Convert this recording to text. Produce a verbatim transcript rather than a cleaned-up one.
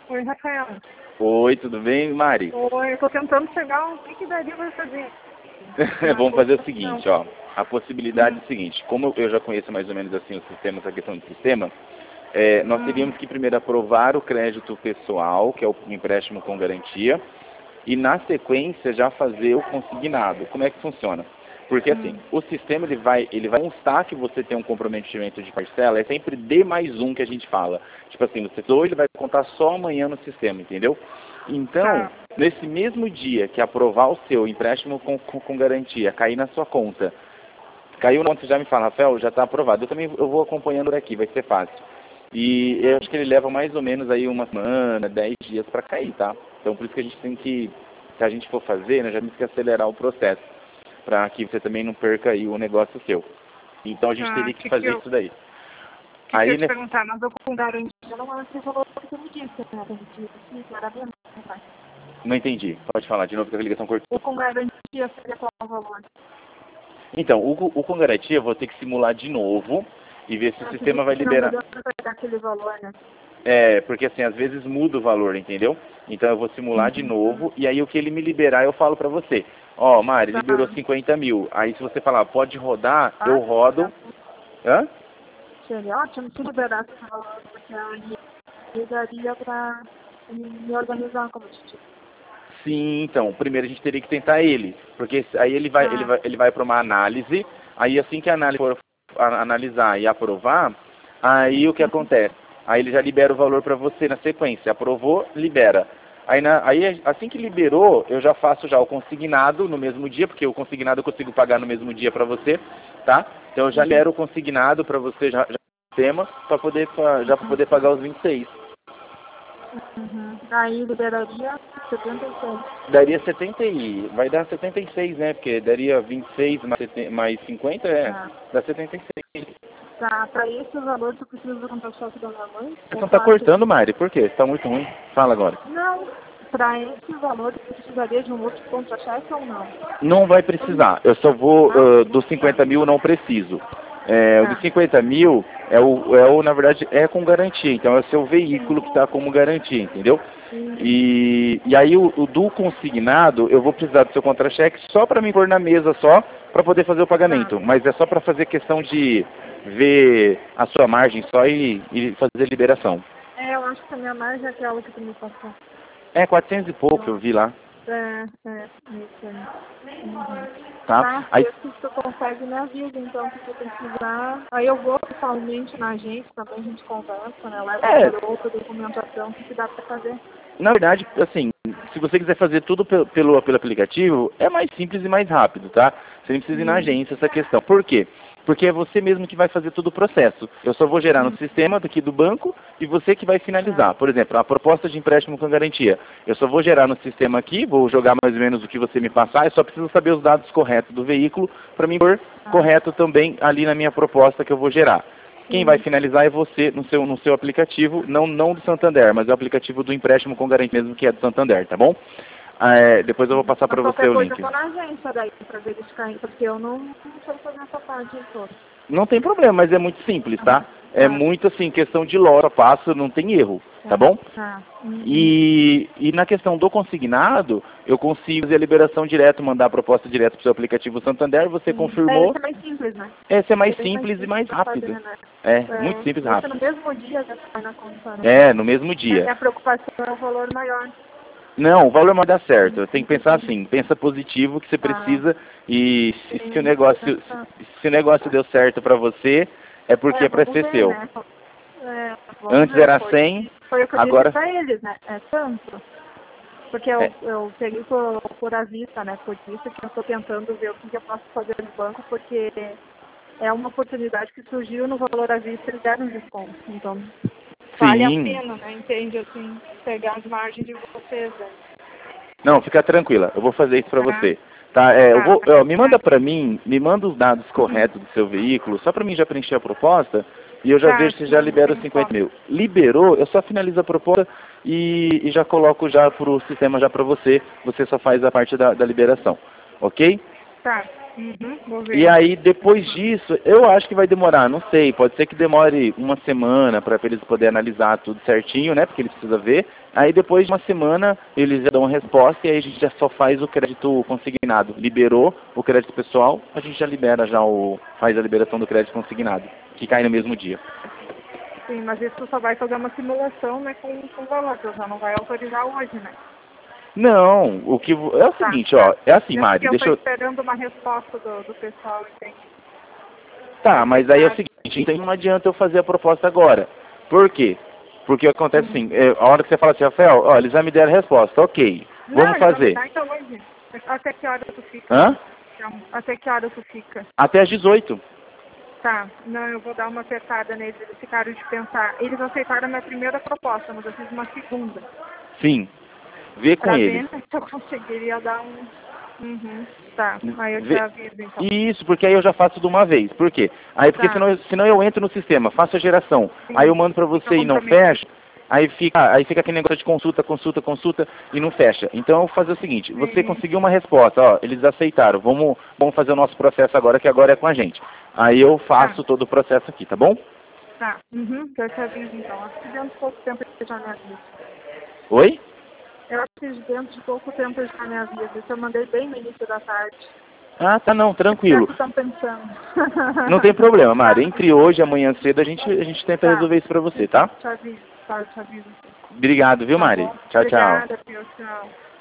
Oi, Rafael. Oi, tudo bem, Mari? Oi, eu tô tentando chegar o que que daria pra fazer. Vamos fazer o seguinte, ó. A possibilidade Hum. é o seguinte, como eu já conheço mais ou menos assim o sistema, essa questão do sistema, é, nós Hum. teríamos que primeiro aprovar o crédito pessoal, que é o empréstimo com garantia, e na sequência já fazer o consignado. Como é que funciona? Porque assim, Hum. o sistema ele vai, ele vai constar que você tem um comprometimento de parcela, é sempre D mais um que a gente fala. Tipo assim, você hoje ele vai contar só amanhã no sistema, entendeu? Então, Tá. nesse mesmo dia que aprovar o seu empréstimo com, com, com garantia, cair na sua conta, caiu na conta, você já me fala, Rafael, já está aprovado. Eu também eu vou acompanhando por aqui, vai ser fácil. E eu acho que ele leva mais ou menos aí uma semana, dez dias para cair, tá? Então por isso que a gente tem que, se a gente for fazer, né, já temos que acelerar o processo, para que você também não perca aí o negócio seu. Então a gente Tá. teria que Que que fazer eu, isso daí. que que eu Aí, ia te né, perguntar? Mas eu com garantia não é esse valor que você me disse, né? Garantia, sim, claramente. Tá. não entendi. Pode falar de novo que a ligação cortou. O com garantia seria qual o valor? Então, o, o com garantia eu vou ter que simular de novo e ver se o Ah, que sistema vai não liberar. mudou pra dar aquele valor, né? É, porque assim, às vezes muda o valor, entendeu? Então eu vou simular de Uhum. novo e aí o que ele me liberar eu falo pra você. Ó, Mari, Tá. liberou cinquenta mil. Aí se você falar, pode rodar, eu Tá? rodo. Hã? Seria ótimo se liberasse esse valor, porque aí eu daria pra me organizar, como eu te disse. Sim, então, primeiro a gente teria que tentar ele, porque aí ele vai, ele Ah. vai, ele vai para uma análise, aí assim que a análise for a- analisar e aprovar, aí o que acontece? Aí ele já libera o valor para você na sequência, aprovou, libera. Aí, na, aí assim que liberou, eu já faço já o consignado no mesmo dia, porque o consignado eu consigo pagar no mesmo dia para você, tá? Então eu já libero o consignado para você já, já no sistema, para poder, pra, já pra poder pagar os vinte e seis. Uhum. Aí liberaria setenta e seis. Daria setenta e... Vai dar setenta e seis, né? Porque daria vinte e seis mais, setenta, mais cinquenta, é. Tá. Dá setenta e seis. Tá, pra esse valor tu precisa do contra-cheque da minha mãe? Você É não tá claro que cortando, Mari. Por quê? Você tá muito ruim. Fala agora. não. Pra esse valor tu precisaria de um outro contra-cheque ou não? Não vai precisar. Eu só vou... Não? Uh, dos cinquenta mil não preciso. É, o dos Tá. cinquenta mil é o, é o, na verdade, é com garantia. Então é o seu veículo que está como garantia, entendeu? E, e aí o, o do consignado, eu vou precisar do seu contra-cheque só para me pôr na mesa só, para poder fazer o Tá. pagamento. Mas é só para fazer questão de ver a sua margem só e, e fazer liberação. É, eu acho que a minha margem é aquela que tu me passou. É quatrocentos e pouco, eu vi lá, É, é, isso aí. Uhum. tá? Tá, Aí, se tu consegue me avisa, então, se tu precisar. Aí eu vou pessoalmente na agência, também a gente conversa, né? Leva é, toda outra documentação que dá pra fazer. na verdade, assim, se você quiser fazer tudo pelo, pelo, pelo aplicativo, é mais simples e mais rápido, tá? Você nem precisa ir na Hum. agência essa questão. Por quê? Porque é você mesmo que vai fazer todo o processo. Eu só vou gerar no sistema daqui do banco e você que vai finalizar. Por exemplo, a proposta de empréstimo com garantia. Eu só vou gerar no sistema aqui, vou jogar mais ou menos o que você me passar, eu só preciso saber os dados corretos do veículo para mim pôr correto também ali na minha proposta que eu vou gerar. Quem vai finalizar é você no seu, no seu aplicativo, não, não do Santander, mas é o aplicativo do empréstimo com garantia mesmo, que é do Santander, tá bom? Ah, é, depois eu vou passar para Mas você qualquer o coisa link. eu vou na agência daí pra verificar, porque eu não, não sei fazer essa parte toda. Não tem problema, mas é muito simples, tá? É Tá. muito assim, questão de loja, passo, não tem erro, tá bom? Tá. Uhum. E, e na questão do consignado, eu consigo fazer a liberação direto, mandar a proposta direto para o seu aplicativo Santander, você É, confirmou. esse é mais simples, né? Esse é mais Esse é bem simples e mais pra rápido. fazer, né? É, É, muito simples e esse no rápido. mesmo dia já sai na conta, né? É, no mesmo dia. A minha preocupação é o valor maior. Não, o valor vai dar certo. Tem que pensar assim, pensa positivo que você precisa e se, se o negócio se o negócio deu certo para você, é porque é para vamos ser ver, seu. né? É, vamos Antes ver, era foi, cem, foi o que eu agora disse pra eles, né? É tanto. Porque eu, é, eu peguei por, por à vista, né? Por isso que eu estou tentando ver o que, que eu posso fazer no banco, porque é uma oportunidade que surgiu no valor à vista, eles deram um desconto. Então, vale a sim. pena, né? Entende, assim, pegar as margens de vocês, né? Não, fica tranquila. Eu vou fazer isso para Tá? você. Tá, é, eu Tá, vou, ó, me manda tá. para mim, me manda os dados corretos do seu veículo, só para mim já preencher a proposta e eu já Tá, vejo se já libera os cinquenta mil. Liberou, eu só finalizo a proposta e, e já coloco já pro sistema já para você. Você só faz a parte da, da liberação, ok? Tá. Uhum, vou ver. E aí, depois disso, eu acho que vai demorar, não sei, pode ser que demore uma semana para eles poderem analisar tudo certinho, né, porque eles precisam ver. Aí, depois de uma semana, eles já dão a resposta e aí a gente já só faz o crédito consignado. Liberou o crédito pessoal, a gente já libera, já o, faz a liberação do crédito consignado, que cai no mesmo dia. Sim, mas isso só vai fazer uma simulação, né, com, com valor, você já não vai autorizar hoje, né? Não, o que vo- é o Tá, seguinte, tá. ó, é assim, É Mari, porque eu deixa estou eu... esperando uma resposta do, do pessoal, entende? Tá, mas aí é o seguinte, então não adianta eu fazer a proposta agora. Por quê? Porque acontece assim, é, a hora que você fala assim, Rafael, ó, eles já me deram a resposta, ok, Não, vamos ele vai me fazer. dar então hoje. Até que hora tu fica? Hã? Até que hora tu fica? Até às dezoito. Tá, não, eu vou dar uma acertada neles, eles ficaram de pensar. Eles aceitaram a minha primeira proposta, mas eu fiz uma segunda. Sim, vê com Pra eles. ver, né, se eu conseguiria dar um... Uhum, tá, aí eu te Vê- aviso então. Isso, porque aí eu já faço de uma vez. Por quê? Aí porque Tá. senão, senão eu entro no sistema, faço a geração, Sim, aí eu mando pra fica você e não comprometido. fecha, aí fica, aí fica aquele negócio de consulta, consulta, consulta e não fecha. Então eu vou fazer o seguinte, você Sim. conseguiu uma resposta, ó, eles aceitaram, vamos, vamos fazer o nosso processo agora, que agora é com a gente. Aí eu faço Tá. todo o processo aqui, tá bom? Tá, uhum, eu te aviso então. Acho que dentro de pouco tempo ele já me avisa. Oi? Eu acho que dentro de pouco tempo ele já me avisa. Isso eu mandei bem no início da tarde. Ah, tá não, O que tranquilo. estão pensando? Não tem problema, Mari. Tá, Entre hoje e amanhã cedo a gente, a gente tenta tá. resolver isso pra você, tá? Te aviso, tá, te aviso. Obrigado, viu, Tá Mari? bom? Tchau, tchau. Obrigada, Pio, tchau.